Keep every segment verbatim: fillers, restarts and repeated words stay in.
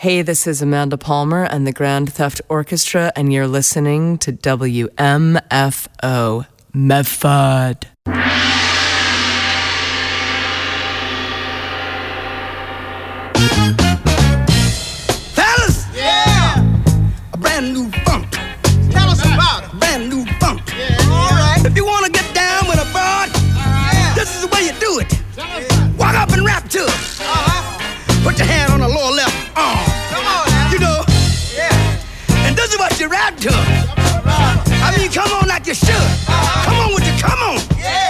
Hey, this is Amanda Palmer and the Grand Theft Orchestra, and you're listening to W M F O, Medford. Fellas! Yeah! A brand new funk. Tell us about it. A brand new funk. Yeah, all right. If you want to get down with a broad, right. This is the way you do it. Yeah. Walk up and rap to it. Uh-huh. Put your hand on the lower left arm. Come on now. You know. Yeah. And this is what you rap to. Right. I mean, come on like you should. Uh-huh. Come on with you, come on. Yeah.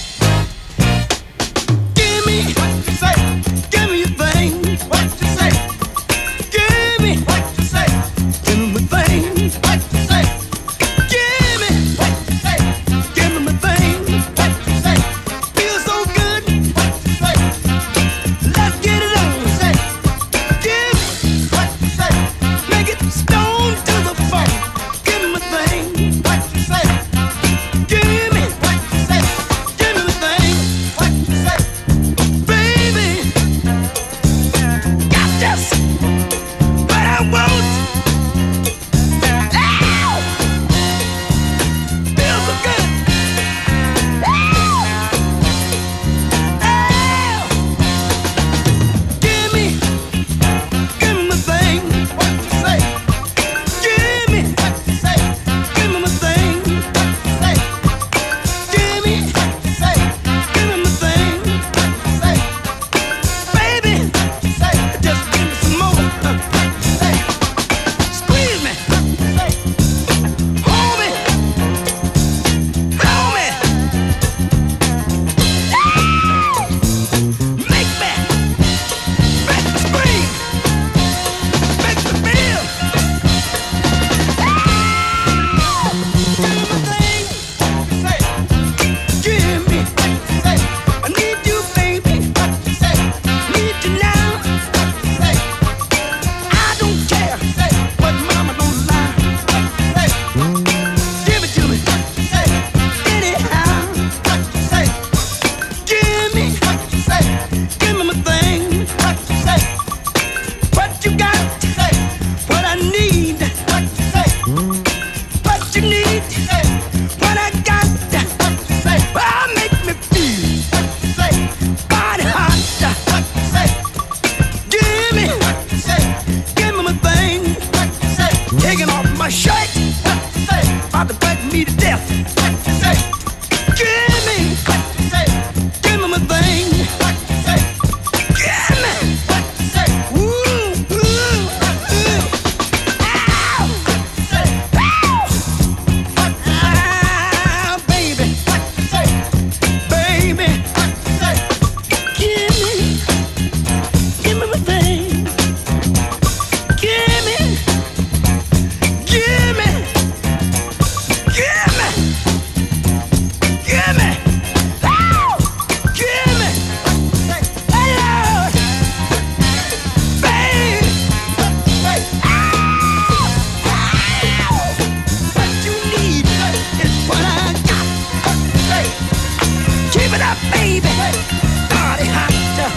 Give me what you say. Give me your thing. What you say. Give me what you say. Give me my thing. What you say. Give me what you say. Give me my thing. What you say. Feel so good. What you say. Let's get it on. Say. Give me what you say. Make it stone to the phone. Give me my thing. What you say. Give me what you say. Give me my thing. What you say. Baby, got this. But I won't. Ow! Feels so good. Ow! Ow! Give me, give me my thing. What you say? Give me what you say. Give me my thing. What you say? Give me what you say. Give me my thing. What you say? Baby, what you say? Just give me some more. What you say? Squeeze me. What you say? Hold me. Hold me. Ow! Make me. Make me scream. Make me feel. Ow! Give me my thing. What you say? Give me. What you say? I need you, baby. What you say? Need you now. What you say? I don't care. Say what mama don't lie. What you say? Give it to me. What you say? Anyhow. What you say? Give me. What you say? Give me my thing. What you say? What you got? Say what I need. What you say? What you need. Say what I got. What you say? Well, make me feel. What you say? Body hot. What you say? Give me. What you say? Give me my thing. What you say? Taking off my shirt. What you say? About to bite me to death. What you say? Give me. What you say? Give me my thing. What you say? Give me. What you say? Ooh, ooh, ooh. Ow. What you say? Ow. What you say? Ah, baby. What you say? Baby. What you say? Give me. Give me my thing. Give me. Give me. Give me. Give me. Ow. Give me. Hey, Lord. Babe. Ow. Ow. What you need is what I got. Keep it up, baby. Body hot.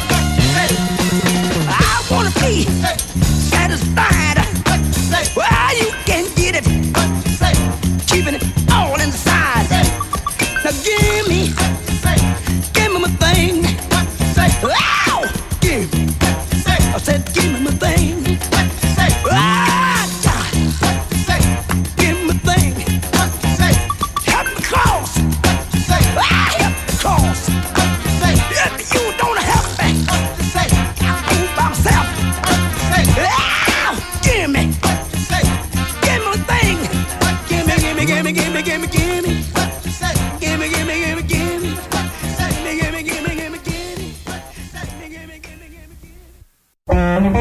I wanna be satisfied. Well, you can get it. Keeping it all inside. Now give me, give me my thing. Ow! Give me. I said, give me my thing. Ah, God. Give me my thing. Help me cross. Ah, help me cross. If you don't help me, I'll go by myself. Ow! Give me. Give me my thing. Give me, give me, give me, give me, give me, give me. Give me, give me, give me, give me. Give me, give me, give me, give me, give me. Give me, give me, give me, give me.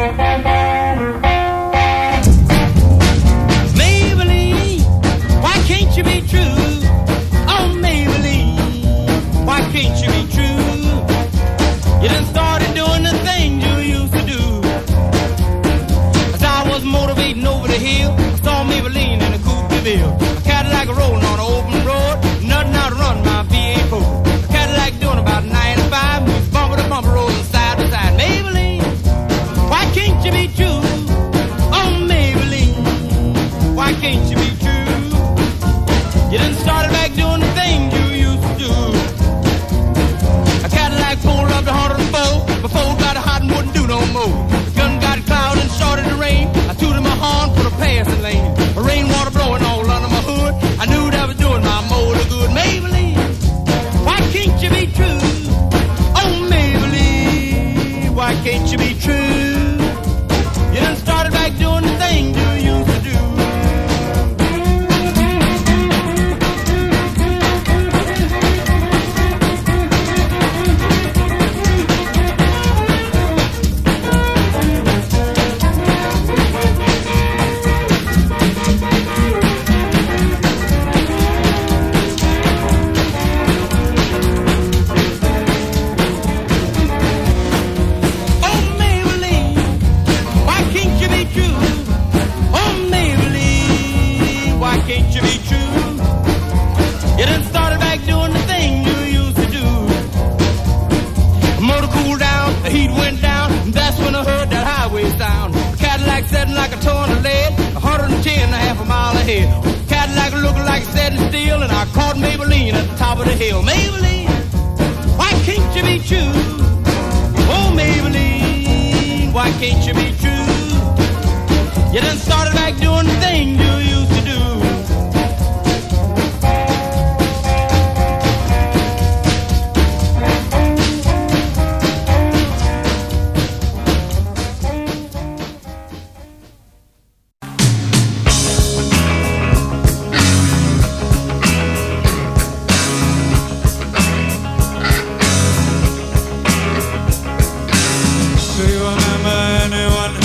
Maybelline, why can't you be true? Oh, Maybelline, why can't you be true? You done started doing the things you used to do. As I was motivating over the hill, I saw Maybelline in a coupe de ville. A Cadillac rolling on an open road, nothing out to run my V eight four. A Cadillac doing about ninety-five, bumper to bumper rolling side to side. Maybelline, why can't you be true? passing lane. Rainwater blowing all under my hood. I knew that was doing my motor good. Maybelline, why can't you be true? Oh, Maybelline, why can't you be true? You done started back doing the thing you used to do. Like a ton of lead, one hundred ten, a half a mile ahead. Cadillac looking like it's setting still, and I caught Maybelline at the top of the hill. Maybelline, why can't you be true? Oh, Maybelline, why can't you be true? You done started back doing the thing you used to do. Do you remember anyone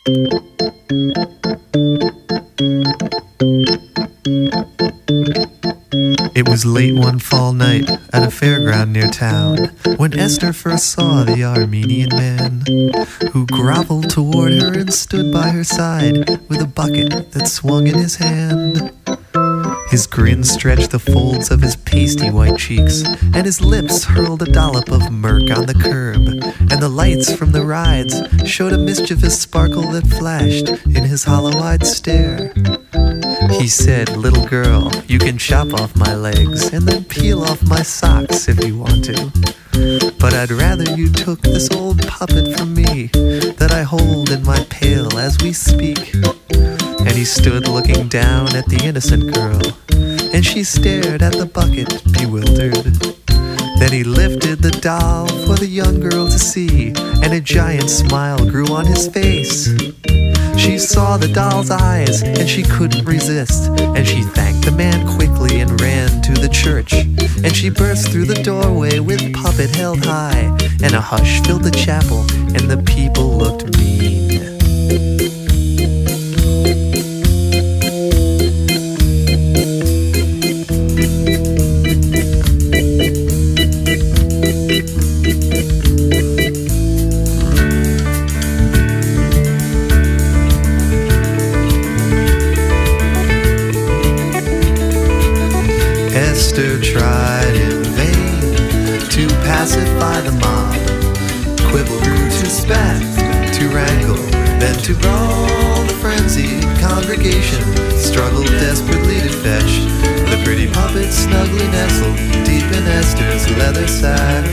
It was late one fall night at a fairground near town when Esther first saw the Armenian man, who groveled toward her and stood by her side with a bucket that swung in his hand. His grin stretched the folds of his pasty white cheeks, and his lips hurled a dollop of murk on the curb, and the lights from the rides showed a mischievous sparkle that flashed in his hollow-eyed stare. He said, "Little girl, you can chop off my legs and then peel off my socks if you want to. But I'd rather you took this old puppet from me that I hold in my pail as we speak." And he stood looking down at the innocent girl, and she stared at the bucket, bewildered. Then he lifted the doll for the young girl to see, and a giant smile grew on his face. She saw the doll's eyes, and she couldn't resist, and she thanked the man quickly and ran to the church. And she burst through the doorway with puppet held high, and a hush filled the chapel, and the people looked mean. Esther tried in vain to pacify the mob, quibbled to spat, to wrangle, then to brawl. The frenzied congregation struggled desperately to fetch the pretty puppet snugly nestled deep in Esther's leather sack.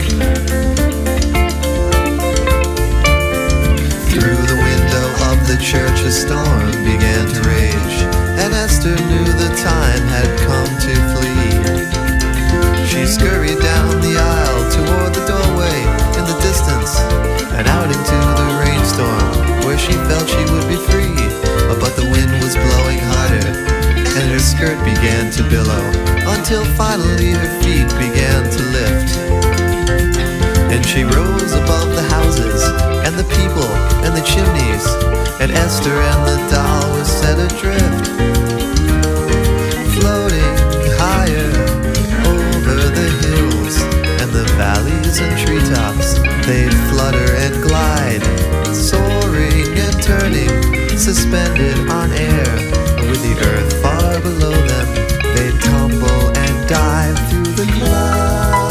Through the window of the church a storm began to rage, and Esther knew the time had come to flee. She scurried down the aisle toward the doorway in the distance, and out into the rainstorm where she felt she would be free. But the wind was blowing harder, and her skirt began to billow, until finally her feet began to lift. And she rose above the houses, and the people, and the chimneys, and Esther and the doll were set adrift, floating higher over the hills and the valleys and treetops. They flutter and glide, soaring and turning, suspended on air. With the earth far below them, they tumble and dive through the clouds.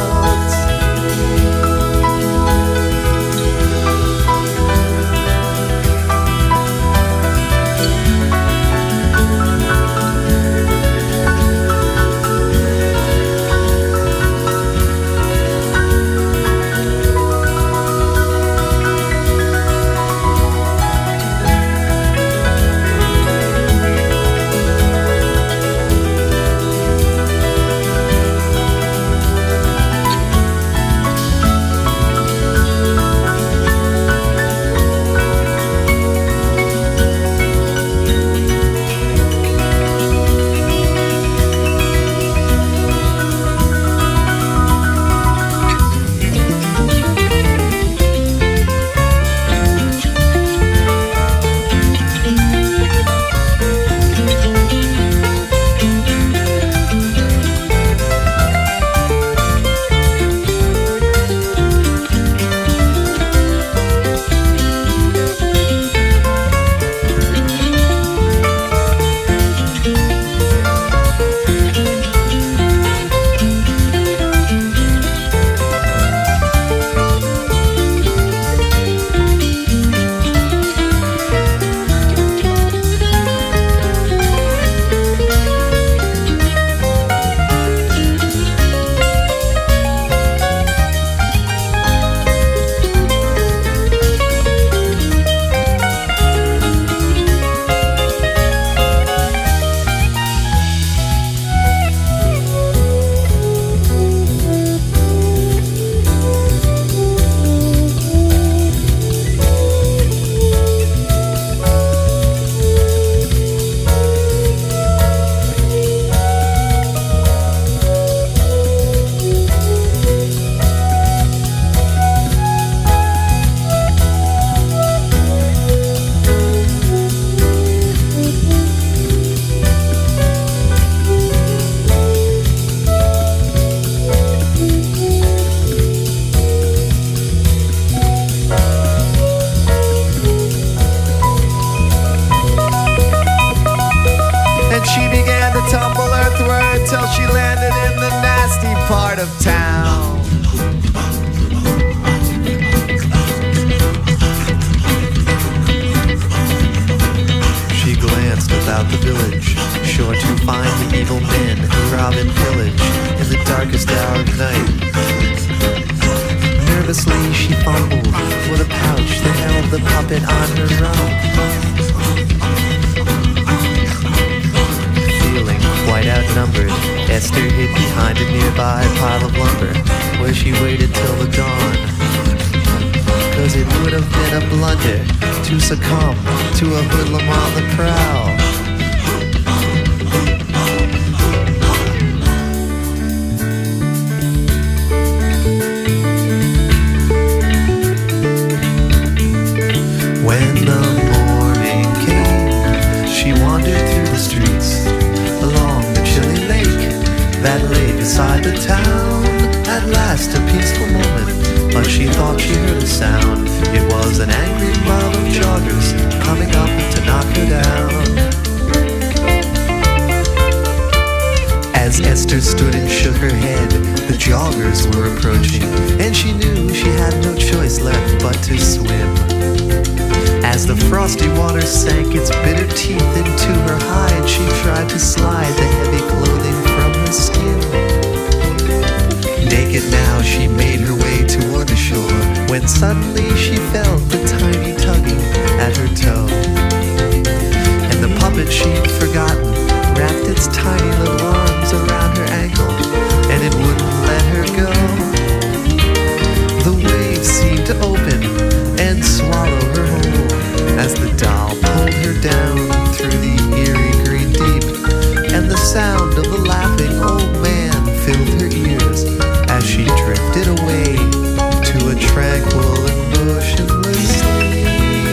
Nervously she fumbled for the pouch that held the puppet on her rump. Feeling quite outnumbered, Esther hid behind a nearby pile of lumber, where she waited till the dawn. Cause it would have been a blunder to succumb to a hoodlum on the prowl. When the morning came, she wandered through the streets, along the chilly lake that lay beside the town. At last a peaceful moment, but she thought she heard a sound. It was an angry mob of joggers coming up to knock her down. As Esther stood and shook her head, the joggers were approaching, and she knew she had no choice left but to swim. As the frosty water sank its bitter teeth into her hide, she tried to slide the heavy clothing from her skin. Naked now, she made her way toward the shore, when suddenly she felt the tiny tugging at her toe. And the puppet she'd forgotten wrapped its tiny little arms around her ankle, and it wouldn't let her go. The waves seemed to open and swallow her whole, as the doll pulled her down through the eerie green deep, and the sound of the laughing old man filled her ears as she drifted away to a tranquil and motionless sleep.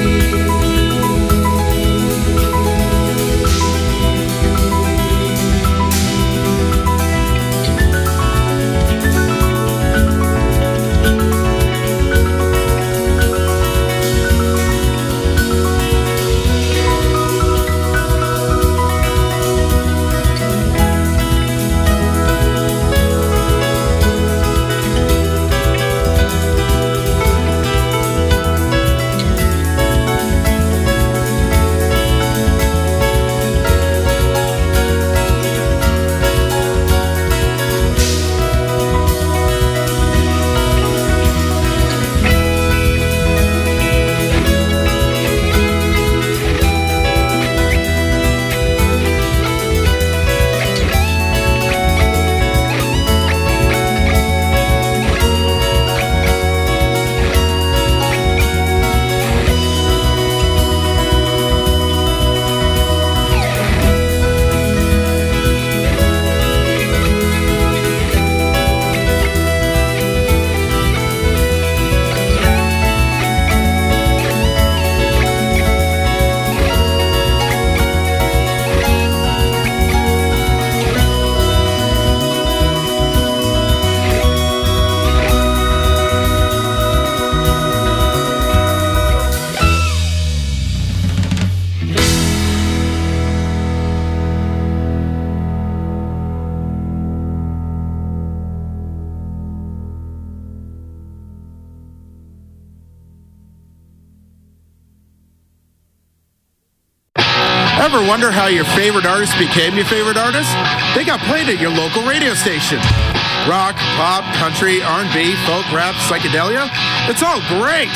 Ever wonder how your favorite artist became your favorite artist? They got played at your local radio station. Rock, pop, country, R and B, folk, rap, psychedelia. It's all great.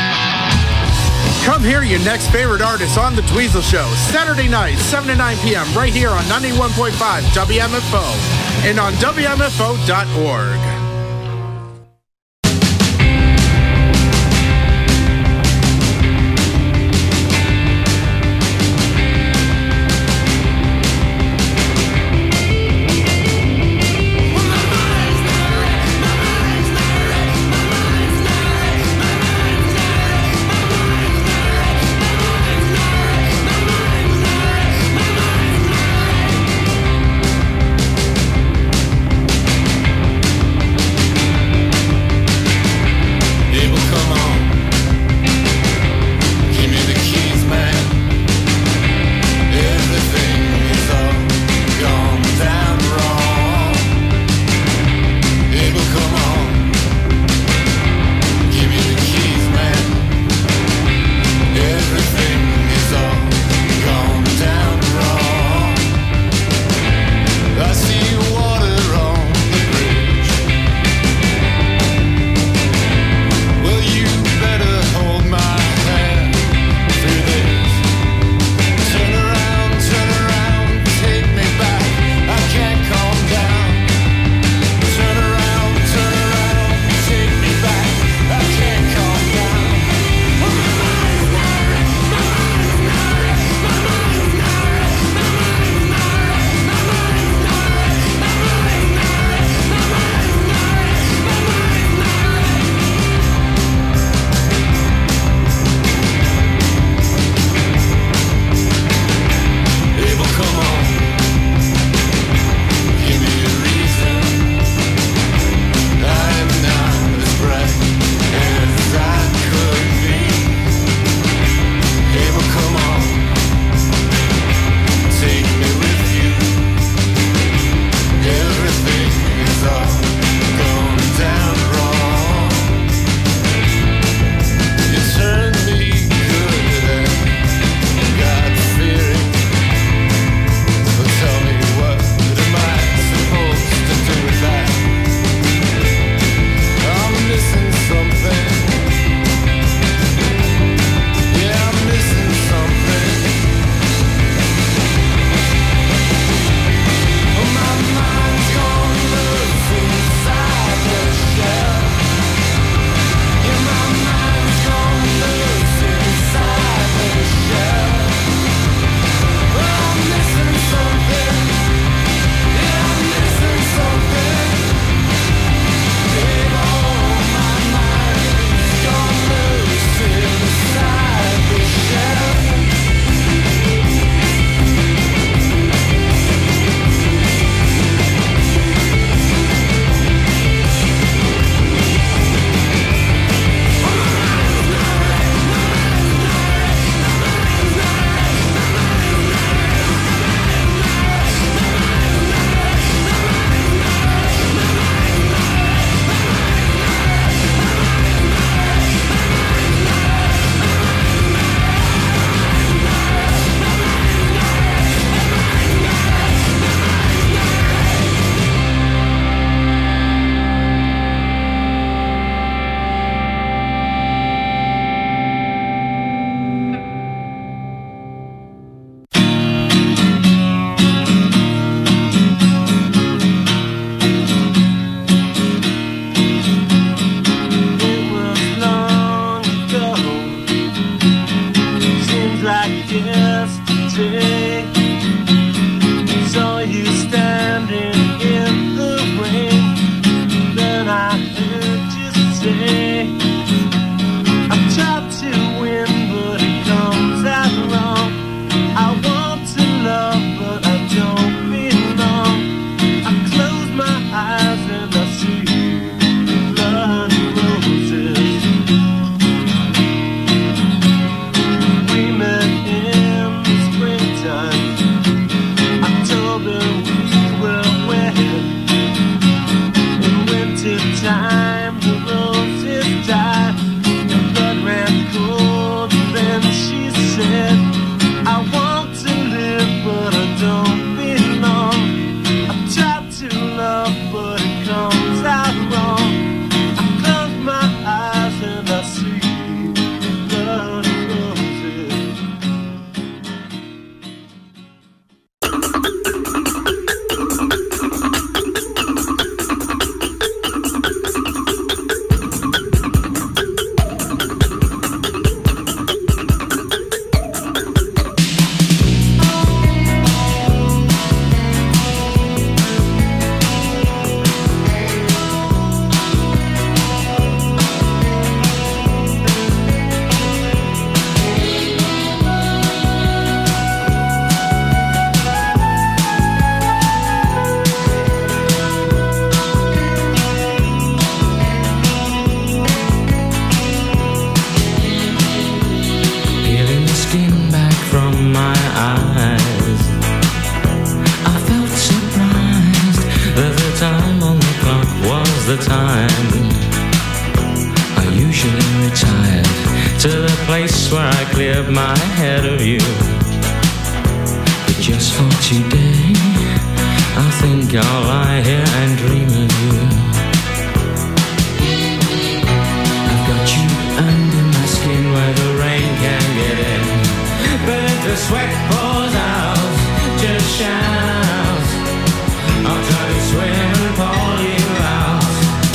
Come hear your next favorite artist on The Dweezil Show, Saturday night, seven to nine p.m. right here on ninety-one point five W M F O and on W M F O dot org. I try to win, but it comes out wrong. I want to love, but I don't belong. I close my eyes and I see blood and roses. We met in the springtime. I told her we were wed. In winter time, the roses died. The blood ran cold. Then she said, I want to live, but I don't belong. I try to love, but it comes out wrong. I close my eyes and I see blood and roses. Peeling the skin back from my eyes, I felt surprised that the time on the clock was the time. I usually retired to the place where I cleared my head of you, but just for today, I think I'll lie here and dream of you. I've got you under my skin where the rain can get in, but if the sweat pours out, just shout. I'll try to swim and pull you out.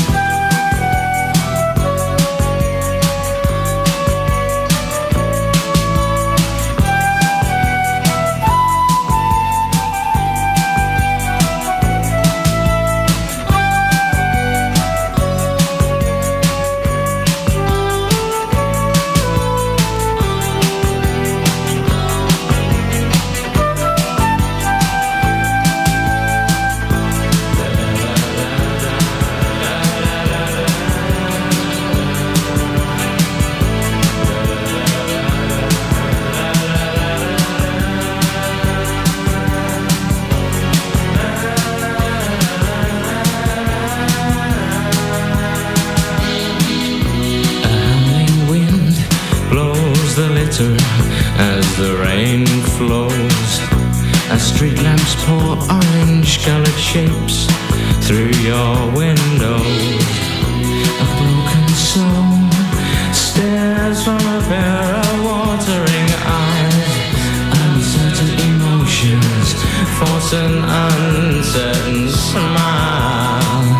As the rain flows, as street lamps pour orange-colored shapes through your window, a broken soul stares from a pair of watering eyes. Uncertain emotions force an uncertain smile.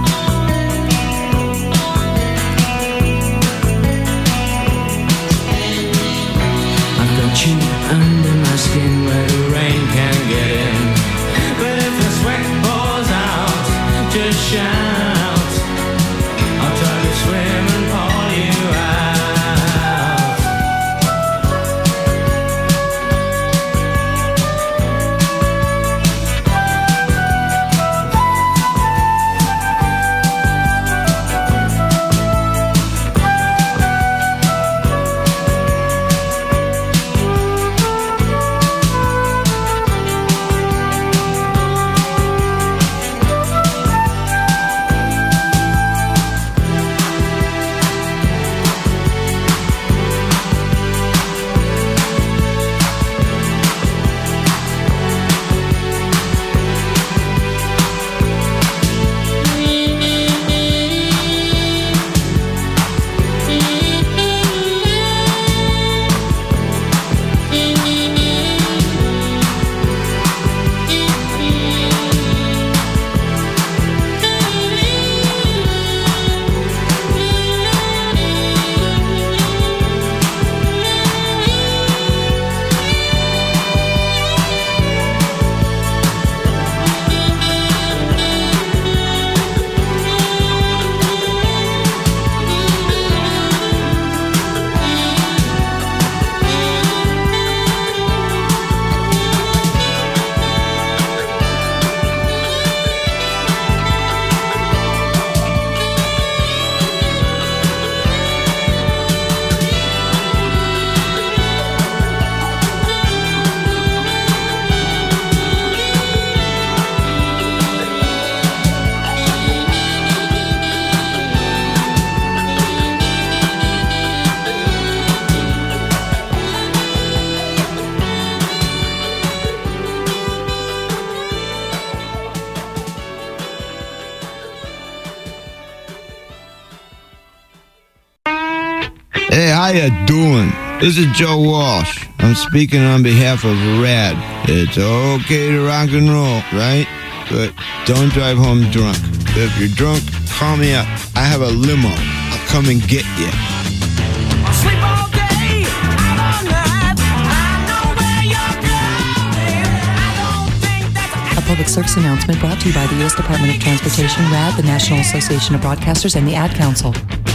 You under my skin where the rain can get in, but if the sweat pours out, just shout. I'll try to swim and pull you out. Hey, how you doing? This is Joe Walsh. I'm speaking on behalf of RAD. It's okay to rock and roll, right? But don't drive home drunk. If you're drunk, call me up. I have a limo. I'll come and get you. I sleep all day, out all night. I know where you're going. I don't think that's A public service announcement brought to you by the U S Department of Transportation, RAD, the National Association of Broadcasters, and the Ad Council.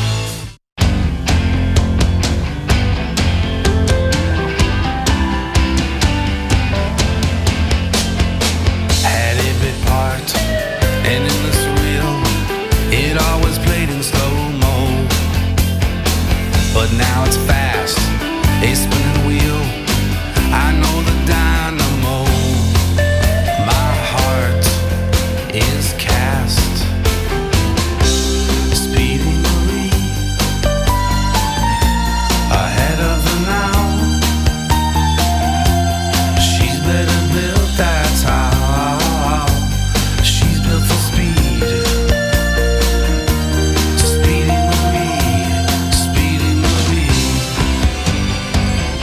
Had it been parked and in the surreal, it always played in slow-mo. But now it's fast, a spinning wheel. I know the dynamo. My heart is cast, speeding away, ahead of the now. She's better built, that's how. She's built for speed, speeding with me, speeding with me.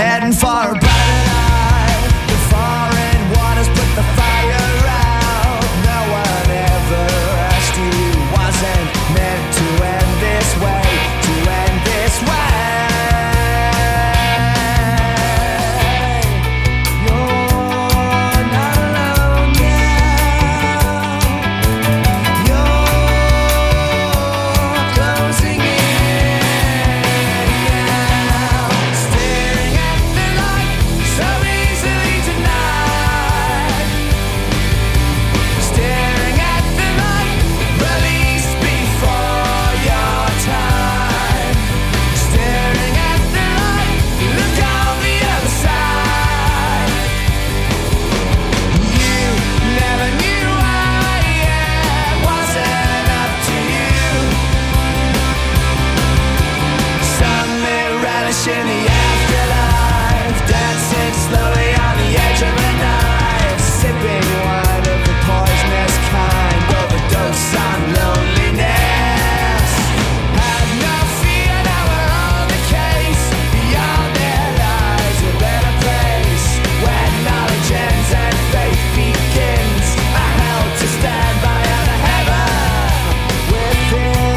heading for a brighter life. The foreign waters put the fire out. No one ever asked you, wasn't meant to end this way, to end this way. In the afterlife, dancing slowly on the edge of a knife, sipping wine of the poisonous kind, overdose on loneliness. Had no fear, now we're on the case. Beyond their lives, a better place, where knowledge ends and faith begins. A hell to stand by and a heaven within.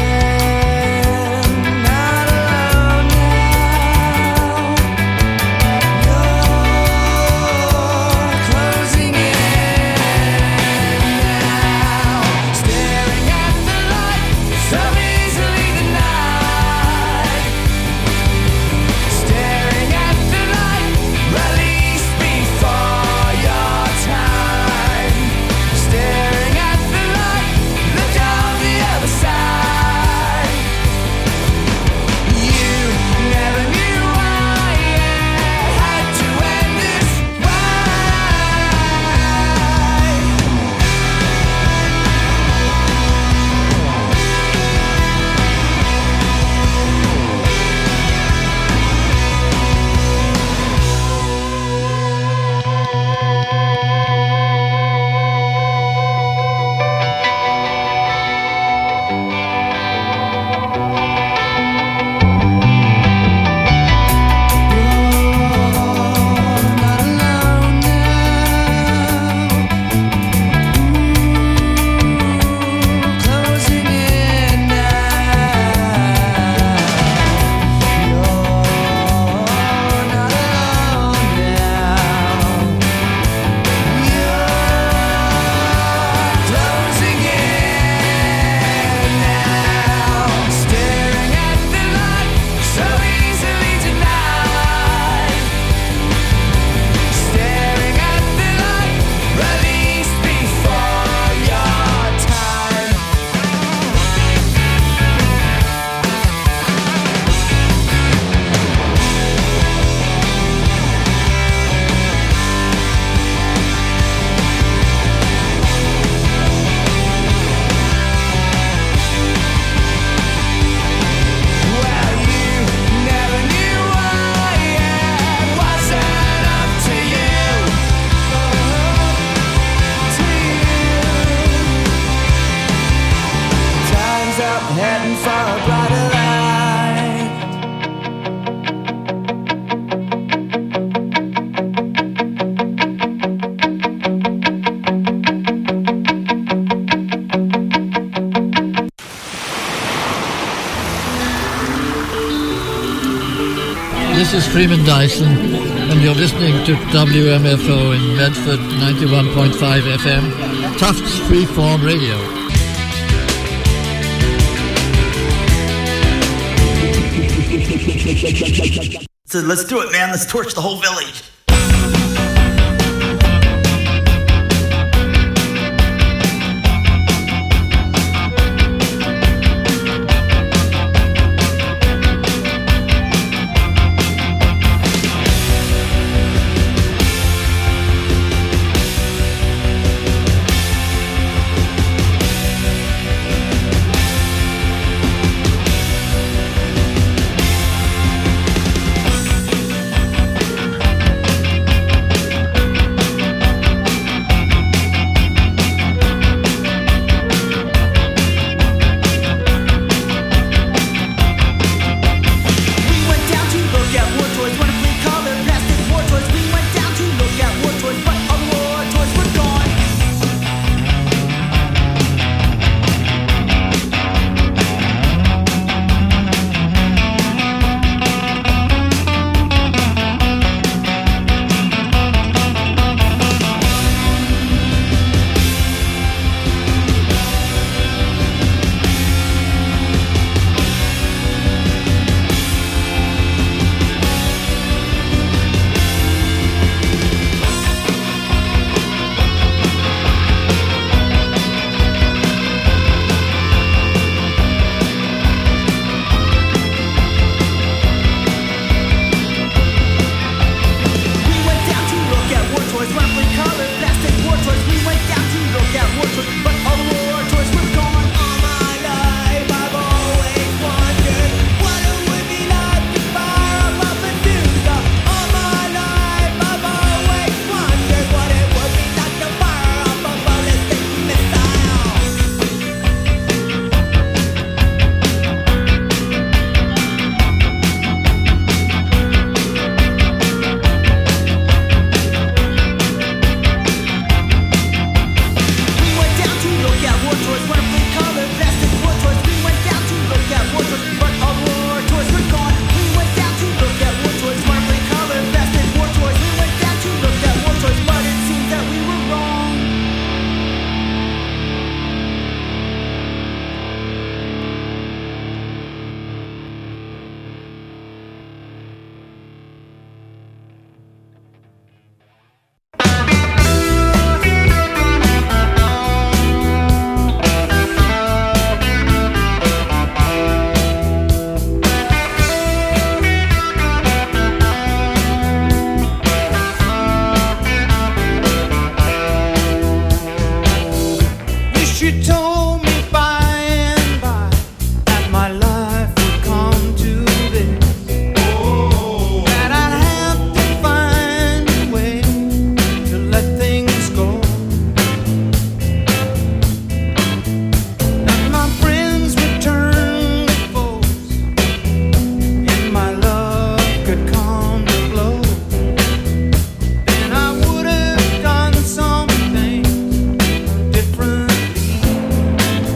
Heading for a brighter life. This is Freeman Dyson, and you're listening to W M F O in Medford, ninety-one point five F M, Tufts Freeform Radio. So let's do it, man. Let's torch the whole village. She told me by and by that my life would come to this, that I'd have to find a way to let things go, that my friends would turn to foes, and my love could come to blows. Then I would have done something different.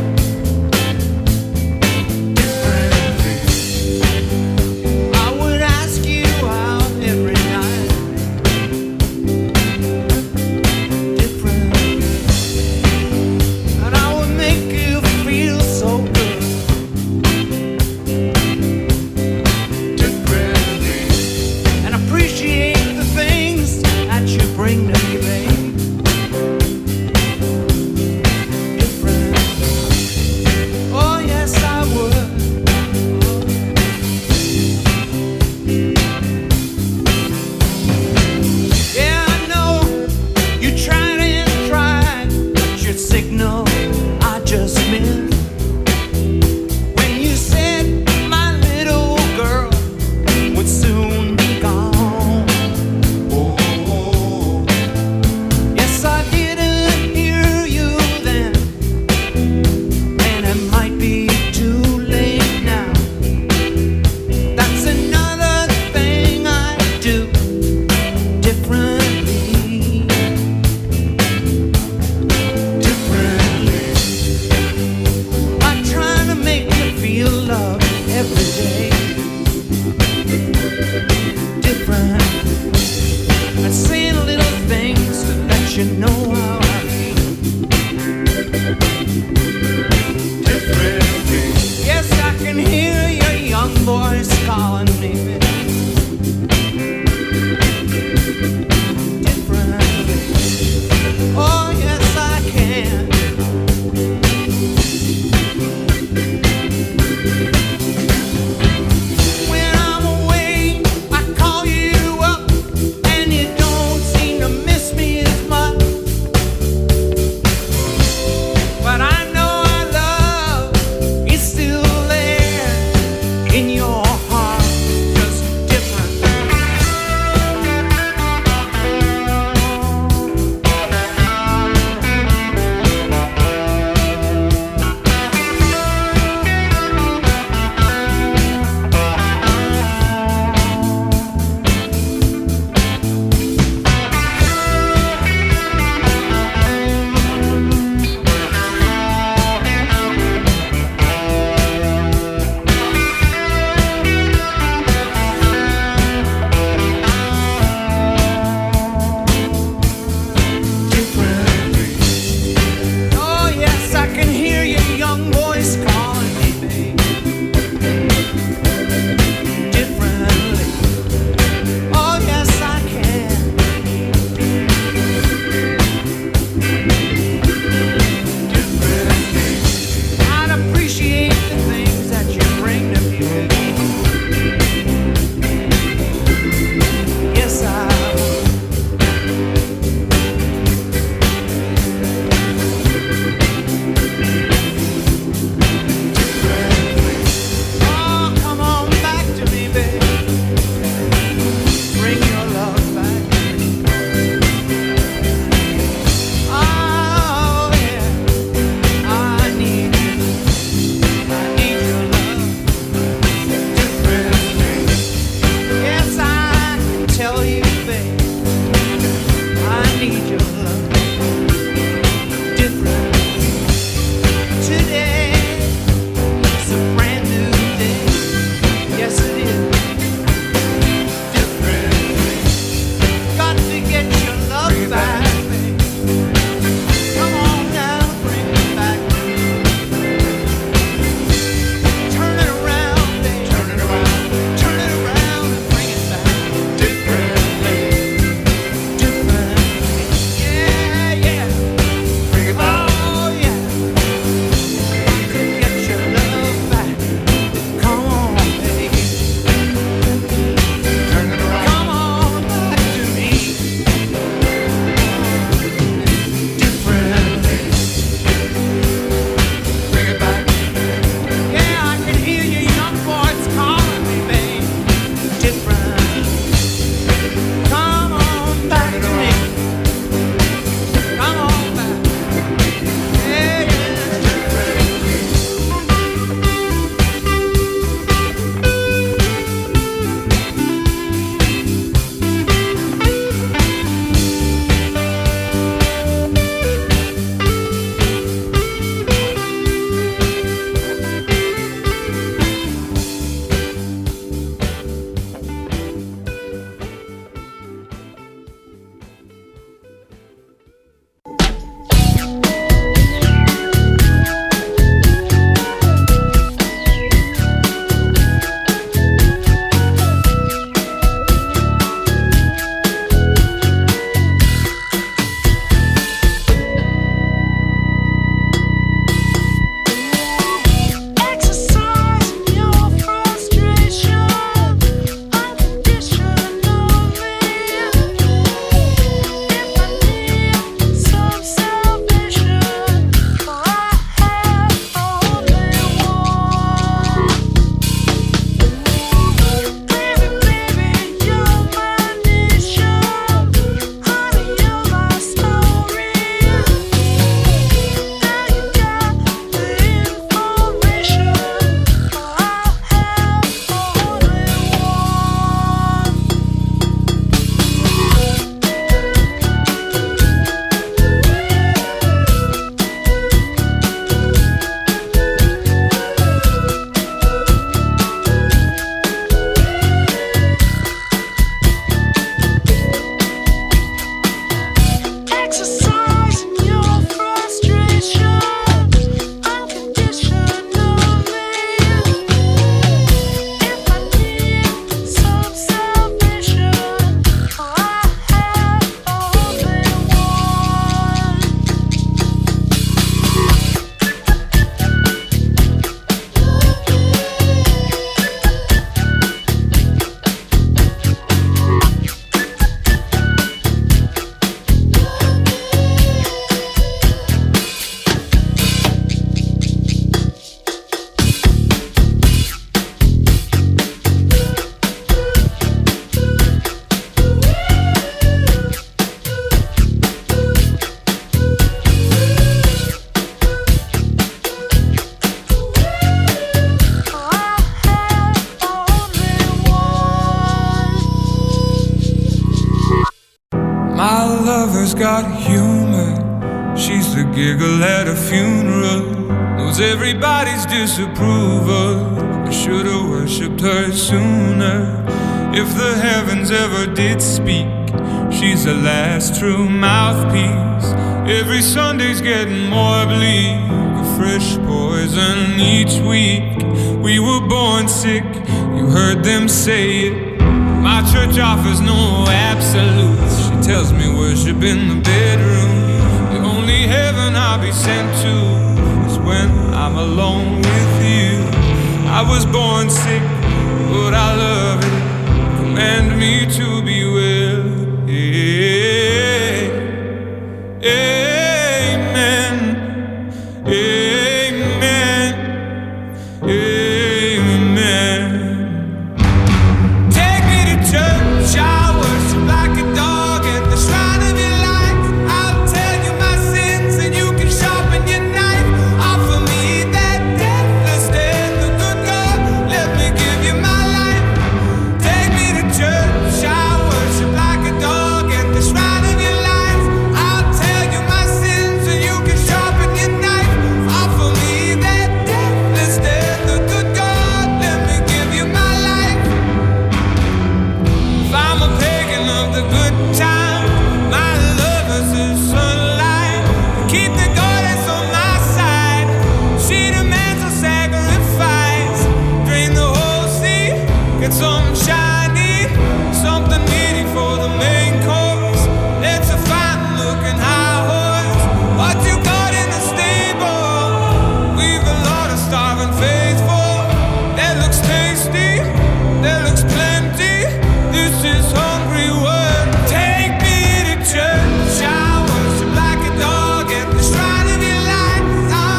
got humor. She's the giggle at a funeral. Knows everybody's disapproval. I should've worshipped her sooner. If the heavens ever did speak, she's the last true mouthpiece. Every Sunday's getting more bleak, a fresh poison each week. We were born sick, you heard them say it. My church offers no absolutes. She tells me worship in the bedroom. The only heaven I'll be sent to is when I'm alone with you. I was born sick, but I love it. Command me to